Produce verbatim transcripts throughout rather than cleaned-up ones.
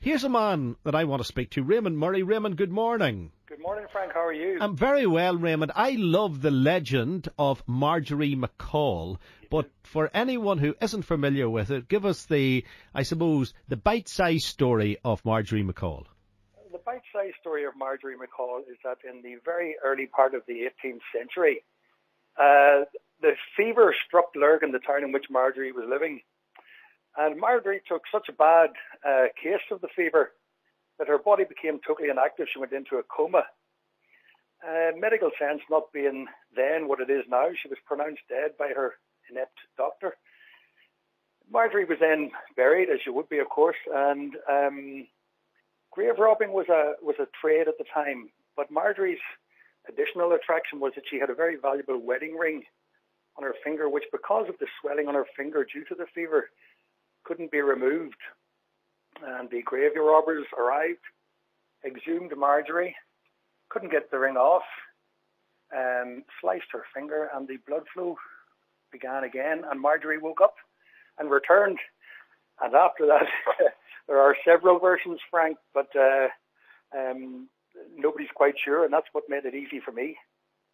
Here's a man that I want to speak to, Raymond Murray. Raymond, good morning. Good morning, Frank. How are you? I'm very well, Raymond. I love the legend of Marjorie McCall, but for anyone who isn't familiar with it, give us the, I suppose, the bite-sized story of Marjorie McCall. The bite-sized story of Marjorie McCall is that in the very early part of the eighteenth century, uh, the fever struck Lurgan, the town in which Marjorie was living. And Marjorie took such a bad uh, case of the fever that her body became totally inactive. She went into a coma. Uh, medical science not being then what it is now, she was pronounced dead by her inept doctor. Marjorie was then buried, as she would be, of course, and um, grave robbing was a was a trade at the time. But Marjorie's additional attraction was that she had a very valuable wedding ring on her finger, which, because of the swelling on her finger due to the fever, couldn't be removed. And the grave robbers arrived, exhumed Marjorie, couldn't get the ring off, um, sliced her finger, and the blood flow began again, and Marjorie woke up and returned. And after that, there are several versions, Frank, but uh, um, nobody's quite sure, and that's what made it easy for me.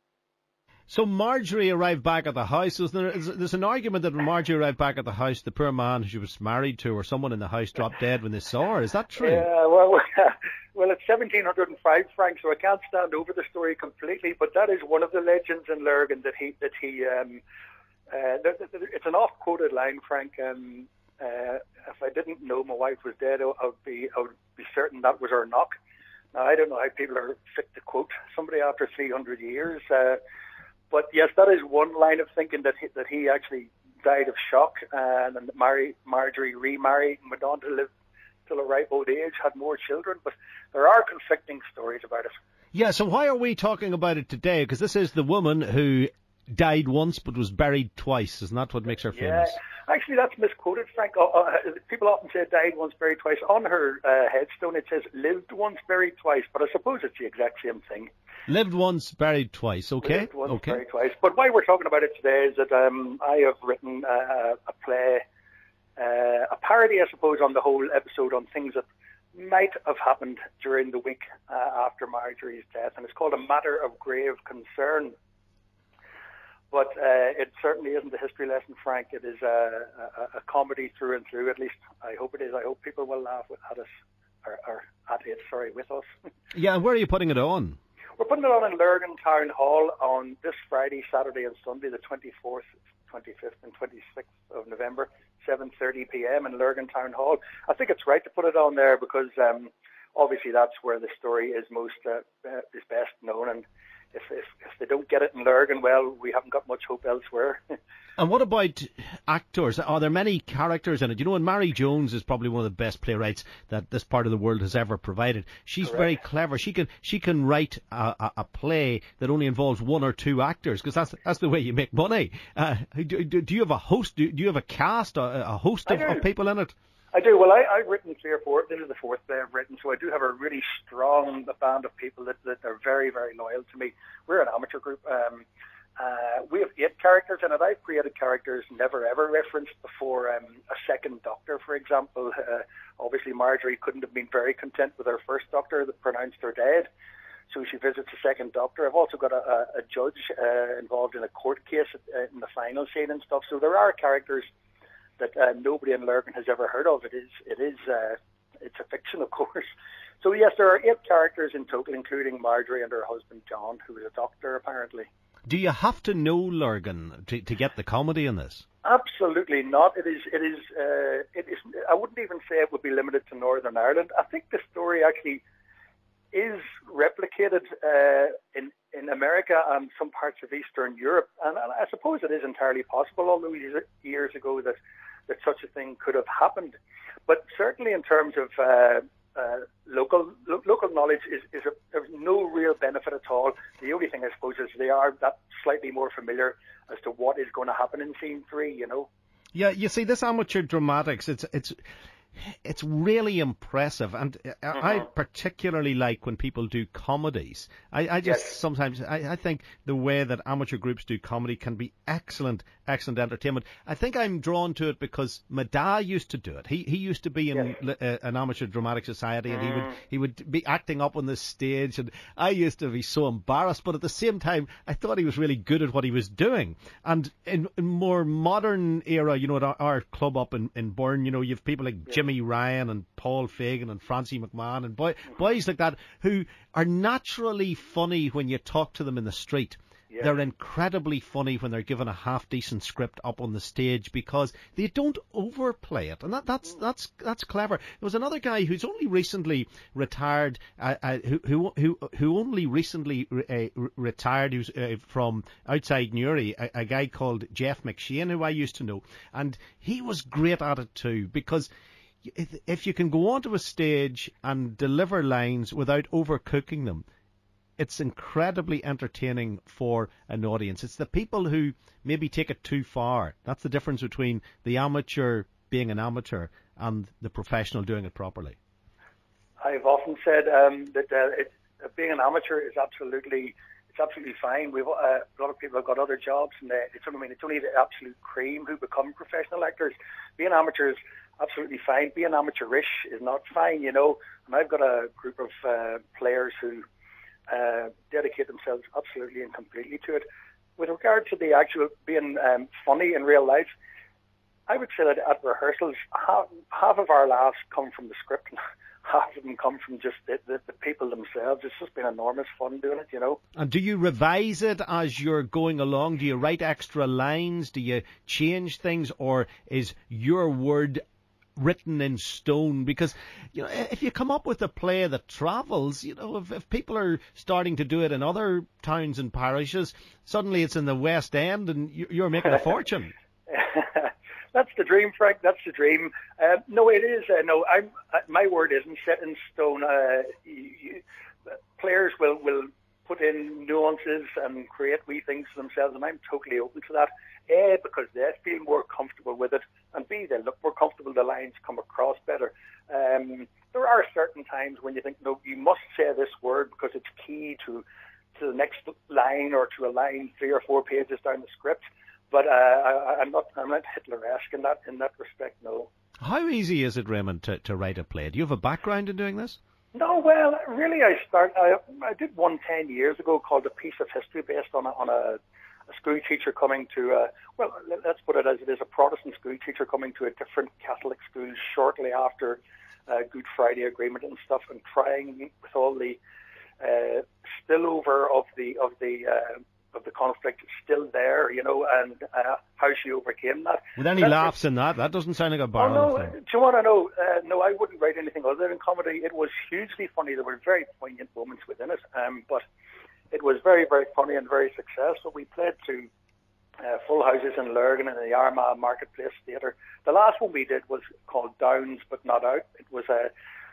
So Marjorie arrived back at the house. There's an argument that when Marjorie arrived back at the house, the poor man who she was married to or someone in the house dropped dead when they saw her. Is that true? Yeah, well, well, it's seventeen oh five, Frank, so I can't stand over the story completely, but that is one of the legends in Lurgan that he, that he, um, uh, it's an oft-quoted line, Frank. Um, uh, if I didn't know my wife was dead, I would be, I would be certain that was her knock. Now, I don't know how people are fit to quote somebody after three hundred years, uh, but yes, that is one line of thinking, that he, that he actually died of shock, uh, and Mar- Marjorie remarried and went on to live till a ripe old age, had more children. But there are conflicting stories about it. Yeah, so why are we talking about it today? Because this is the woman who died once but was buried twice. Isn't that what makes her famous? Yeah, actually that's misquoted, Frank. Uh, uh, people often say died once, buried twice. On her uh, headstone it says lived once, buried twice, but I suppose it's the exact same thing. Lived once, buried twice, okay. Lived once, okay. buried twice. But why we're talking about it today is that um, I have written uh, a play, uh, a parody, I suppose, on the whole episode on things that might have happened during the week uh, after Marjorie's death, and it's called A Matter of Grave Concern. But uh, it certainly isn't a history lesson, Frank. It is a, a, a comedy through and through, at least I hope it is. I hope people will laugh at us, or, or at it, sorry, with us. Yeah, and where are you putting it on? We're putting it on in Lurgan Town Hall on this Friday, Saturday and Sunday, the twenty-fourth, twenty-fifth and twenty-sixth of November, seven thirty p.m. in Lurgan Town Hall. I think it's right to put it on there because um, obviously that's where the story is most uh, uh, is best known, and if, if if they don't get it in Lurgan, well, we haven't got much hope elsewhere. And what about actors? Are there many characters in it? You know, and Mary Jones is probably one of the best playwrights that this part of the world has ever provided. She's Correct. very clever. She can she can write a, a, a play that only involves one or two actors, because that's that's the way you make money. Uh, do, do you have a host? Do, do you have a cast, a, a host of, of people in it? I do. Well, I, I've written three or four. This is the fourth play I've written, so I do have a really strong band of people that, that are very, very loyal to me. We're an amateur group. Um, uh, we have eight characters in it. I've created characters never ever referenced before. Um, a second doctor, for example. Uh, obviously, Marjorie couldn't have been very content with her first doctor that pronounced her dead, so she visits a second doctor. I've also got a, a, a judge uh, involved in a court case uh, in the final scene and stuff. So there are characters that uh, nobody in Lurgan has ever heard of. It is, it is, uh, it's a fiction, of course. So yes, there are eight characters in total, including Marjorie and her husband John, who is a doctor apparently. Do you have to know Lurgan to, to get the comedy in this? Absolutely not. It is, it is, uh, it is. I wouldn't even say it would be limited to Northern Ireland. I think the story actually is replicated uh, in in America and some parts of Eastern Europe, and, and I suppose it is entirely possible, all those years ago, that that such a thing could have happened. But certainly in terms of uh, uh, local lo- local knowledge, is, is a, there's no real benefit at all. The only thing, I suppose, is they are that slightly more familiar as to what is going to happen in scene three, you know. Yeah, you see, this amateur dramatics, it's it's it's really impressive, and mm-hmm. I particularly like when people do comedies. I, I just yes. sometimes I, I think the way that amateur groups do comedy can be excellent, excellent entertainment. I think I'm drawn to it because my dad used to do it. He he used to be in yes. uh, an amateur dramatic society, and mm. he would he would be acting up on the stage, and I used to be so embarrassed. But at the same time, I thought he was really good at what he was doing. And in, in more modern era, you know, at our, our club up in in Burn, you know, you have people like yes. Jimmy Ryan and Paul Fagan and Francie McMahon and boy, boys like that who are naturally funny when you talk to them in the street. Yeah. They're incredibly funny when they're given a half-decent script up on the stage because they don't overplay it, and that, that's that's that's clever. There was another guy who's only recently retired, uh, uh, who who who who only recently re- uh, retired, who's uh, from outside Newry, a, a guy called Jeff McShane, who I used to know, and he was great at it too because if, if you can go onto a stage and deliver lines without overcooking them, it's incredibly entertaining for an audience. It's the people who maybe take it too far. That's the difference between the amateur being an amateur and the professional doing it properly. I've often said um, that uh, it, uh, being an amateur is absolutely it's absolutely fine. We've uh, a lot of people have got other jobs, and uh, it's I mean it's only the absolute cream who become professional actors. Being amateur is absolutely fine. Being amateurish is not fine, you know. And I've got a group of uh, players who Uh, dedicate themselves absolutely and completely to it. With regard to the actual being um, funny in real life, I would say that at rehearsals, half, half of our laughs come from the script, and half of them come from just the, the, the people themselves. It's just been enormous fun doing it, you know. And do you revise it as you're going along? Do you write extra lines? Do you change things? Or is your word written in stone? Because, you know, if you come up with a play that travels, you know, if, if people are starting to do it in other towns and parishes, suddenly it's in the West End and you're making a fortune. That's the dream, Frank. That's the dream. Uh, no, it is. Uh, no, I'm. Uh, my word isn't set in stone. Uh, you, you, players will will put in nuances and create wee things for themselves, and I'm totally open to that. A, because they feel more comfortable with it, and B, they look more comfortable, the lines come across better. Um, there are certain times when you think, no, you must say this word because it's key to to the next line or to a line three or four pages down the script. But uh, I, I'm not I'm not Hitler-esque in that in that respect, no. How easy is it, Raymond, to, to write a play? Do you have a background in doing this? No, well, really, I start. I, I did one ten years ago called A Piece of History, based on a, on a a school teacher coming to, uh, well, let's put it as it is, a Protestant school teacher coming to a different Catholic school shortly after uh, Good Friday Agreement and stuff, and trying with all the uh, spillover of the of the uh, of the conflict still there, you know, and uh, how she overcame that. With any That's laughs in that? That doesn't sound like a barrel oh, no, thing. Do you want to know? Uh, no, I wouldn't write anything other than comedy. It was hugely funny. There were very poignant moments within it, um, but it was very, very funny and very successful. We played to uh, full houses in Lurgan and the Armagh Marketplace Theatre. The last one we did was called Downs But Not Out. It was uh,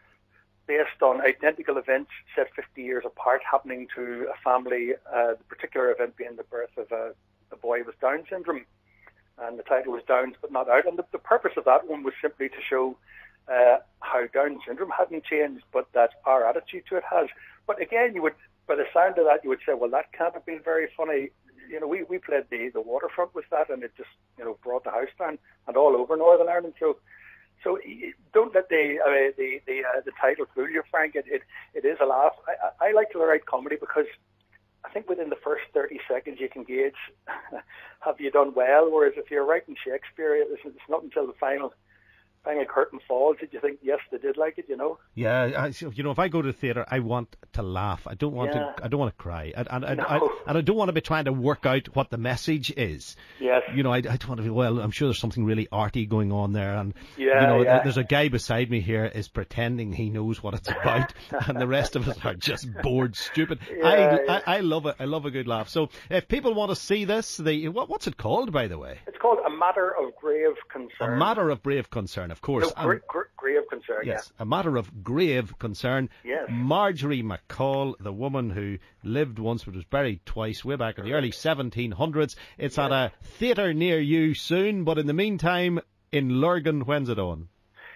based on identical events set fifty years apart happening to a family, uh, the particular event being the birth of a, a boy with Down syndrome. And the title was Downs But Not Out. And the, the purpose of that one was simply to show uh, how Down syndrome hadn't changed, but that our attitude to it has. But again, you would... By the sound of that, you would say, well, that can't have been very funny. You know, we, we played the, the waterfront with that, and it just, you know, brought the house down and all over Northern Ireland. So, so don't let the uh, the the, uh, the title fool you, Frank. It, it it is a laugh. I, I like to write comedy because I think within the first thirty seconds you can gauge have you done well. Whereas if you're writing Shakespeare, it's, it's not until the final. A curtain falls, did you think, yes, they did like it, you know? Yeah, I, you know, if I go to the theatre, I want to laugh. I don't want yeah. to. I don't want to cry, and and, and, no. I, and I don't want to be trying to work out what the message is. Yes. You know, I, I don't want to be. Well, I'm sure there's something really arty going on there, and yeah, you know, yeah. there's a guy beside me here is pretending he knows what it's about, and the rest of us are just bored, stupid. Yeah, I, yeah. I I love it. I love a good laugh. So, if people want to see this, the what, what's it called, by the way? It's called A Matter of Grave Concern. A Matter of Grave Concern, of course. No, gr- gr- grave concern. Yes, yeah. A Matter of Grave Concern. Yes. Marjorie MacColl, the woman who lived once but was buried twice, way back in the early seventeen hundreds. It's yes. at a theatre near you soon, but in the meantime, in Lurgan, when's it on?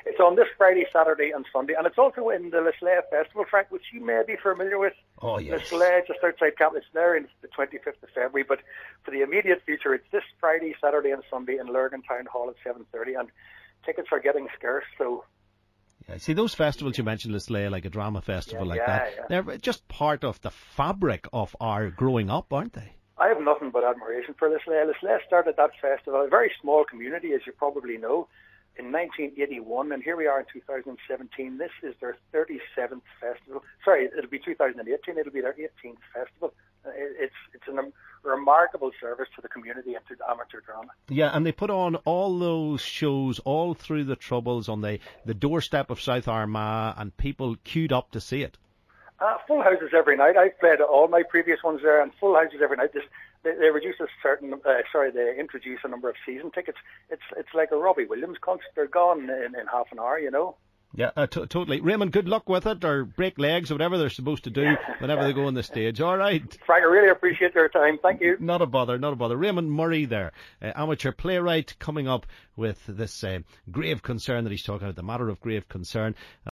It's on this Friday, Saturday and Sunday, and it's also in the Lisleigh Festival, Frank, which you may be familiar with. Oh, yes. Lisleigh, just outside Capital. It's there in the twenty-fifth of February, but for the immediate future, it's this Friday, Saturday and Sunday in Lurgan Town Hall at seven thirty, and tickets are getting scarce, so... Yeah, see, those festivals you mentioned, Lisleigh, like a drama festival yeah, like yeah, that, yeah. they're just part of the fabric of our growing up, aren't they? I have nothing but admiration for Lisleigh. Lisleigh started that festival, a very small community, as you probably know, in nineteen eighty-one, and here we are in two thousand seventeen. This is their thirty-seventh festival. Sorry, it'll be two thousand eighteen. It'll be their eighteenth festival. It's it's a um, remarkable service to the community and to the amateur drama. Yeah, and they put on all those shows all through the Troubles on the, the doorstep of South Armagh, and people queued up to see it. Uh, full houses every night. I've played all my previous ones there, and full houses every night. This, they, they reduce a certain, uh, sorry, they introduce a number of season tickets. It's it's like a Robbie Williams concert. They're gone in, in half an hour, you know. Yeah, uh, t- totally. Raymond, good luck with it, or break legs, or whatever they're supposed to do whenever they go on the stage. All right. Frank, I really appreciate your time. Thank you. Not a bother, not a bother. Raymond Murray there, uh, amateur playwright, coming up with this uh, grave concern that he's talking about, the matter of grave concern.